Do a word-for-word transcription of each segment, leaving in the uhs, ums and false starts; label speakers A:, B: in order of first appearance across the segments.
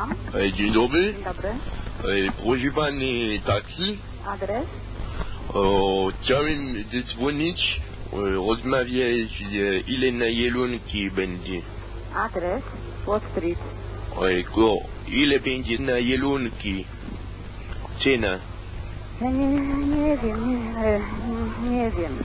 A: słucham.
B: E, Dzień dobry.
A: Dzień dobry.
B: E, Proszę pani taksi.
A: Adres?
B: O, chciałem zadzwonić, e, rozmawiać, e, ile na jelonki będzie.
A: Adres? Wall Street.
B: E, ko, ile będzie na jelonki? Cena.
A: Ja nie, nie wiem, nie, nie wiem.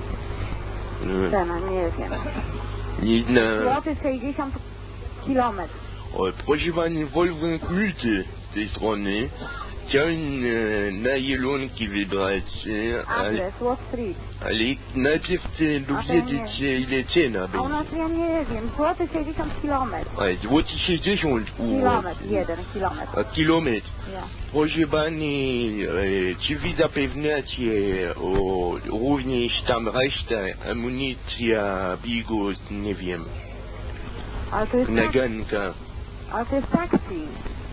B: E,
A: Cena, nie wiem.
B: Nie na...
A: Złoty sześćdziesiąt kilometrów.
B: E, proszę pani Wolfgang Mülte z tej strony. Chciałem e, na jelonki wybrać, e, ale,
A: Adres? Wall Street.
B: ale najpierw chcę dowiedzieć się, ile cena
A: A u nas
B: będzie.
A: ja nie wiem. Złoty sześćdziesiąt kilometrów.
B: E, Złoty sześćdziesiąt u
A: Kilometr,
B: was.
A: jeden kilometr.
B: A kilometr.
A: Ja.
B: Proszę pani, e, czy wy zapewniacie o, również tam reszta amunicja, bigos, nie wiem,
A: Ale to jest tak,
B: naganka.
A: ale to jest taksi.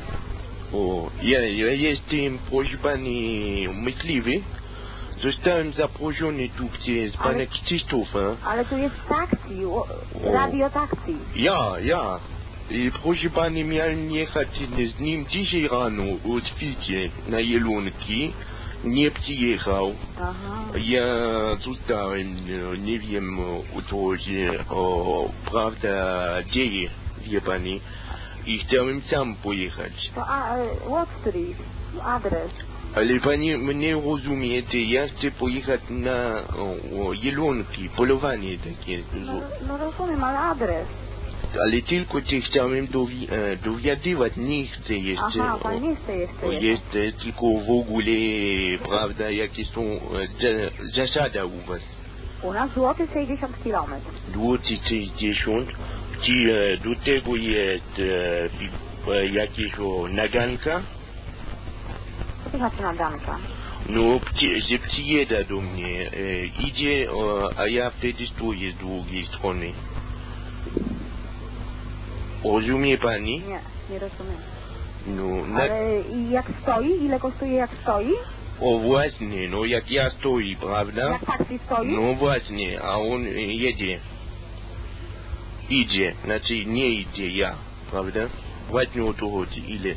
B: O, ja, ja jestem, proszę pani, myśliwy. Zostałem zaproszony tu przez pana
A: Ale-
B: Krzysztofa.
A: Ale tu jest taksi, o-
B: O.
A: radio taksi.
B: Ja, ja. I proszę pani, miałem jechać z nim dzisiaj rano od Ficie na jelonki. Nie przyjechał.
A: Aha.
B: Ja zostałem, e, nie wiem o co się o, prawda dzieje, wie pani. I chciałem sam pojechać.
A: To a, e, Wall Street. Adres.
B: Ale pani mnie rozumiecie, ja chcę pojechać na o, o, jelonki, polowanie takie.
A: No, no rozumiem, ale adres.
B: Ale tylko się chciałem dowi e, dowiadywać, nie chcę jeszcze.
A: Aha, pan
B: o,
A: nie chce jeszcze
B: o,
A: jechać.
B: jest tylko w ogóle, prawda, jakie są e, za, zasady u was.
A: U nas złoty sześćdziesiąt kilometrów.
B: Złoty sześćdziesiąt, czy e, do tego jest e, pi- e, jakieś o, naganka?
A: Co to znaczy naganka?
B: No, przy- że przyjedzie do mnie, e, idzie, o, a ja wtedy stoję z drugiej strony. Rozumie pani?
A: Nie, nie rozumiem.
B: No, na,
A: Ale i jak stoi? Ile kosztuje jak stoi?
B: o właśnie, no jak ja stoi, prawda?
A: Jak taksi stoi?
B: No właśnie, a on e, jedzie. Idzie, znaczy nie idzie ja, prawda? Właśnie o to chodzi, ile?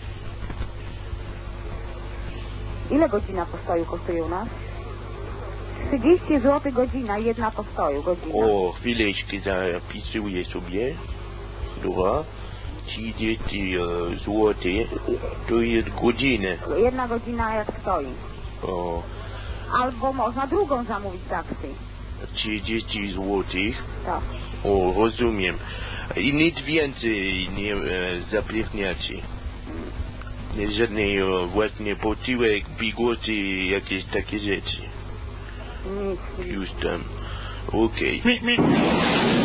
A: Ile godzina postoju kosztuje u nas? trzydzieści złotych godzina, jedna postoju godzina.
B: O, chwileczkę zapisuję sobie. Dobra. trzydzieści e, złotych, to jest godzina.
A: Jedna godzina jak stoi.
B: O,
A: Albo można drugą zamówić taksi.
B: trzydzieści złotych.
A: Tak.
B: O, rozumiem. I nic więcej nie e, zapewniacie. Nie żadnej e, właśnie posiłek, bigosy, jakieś takie rzeczy.
A: Nic.
B: Już tam. Okej.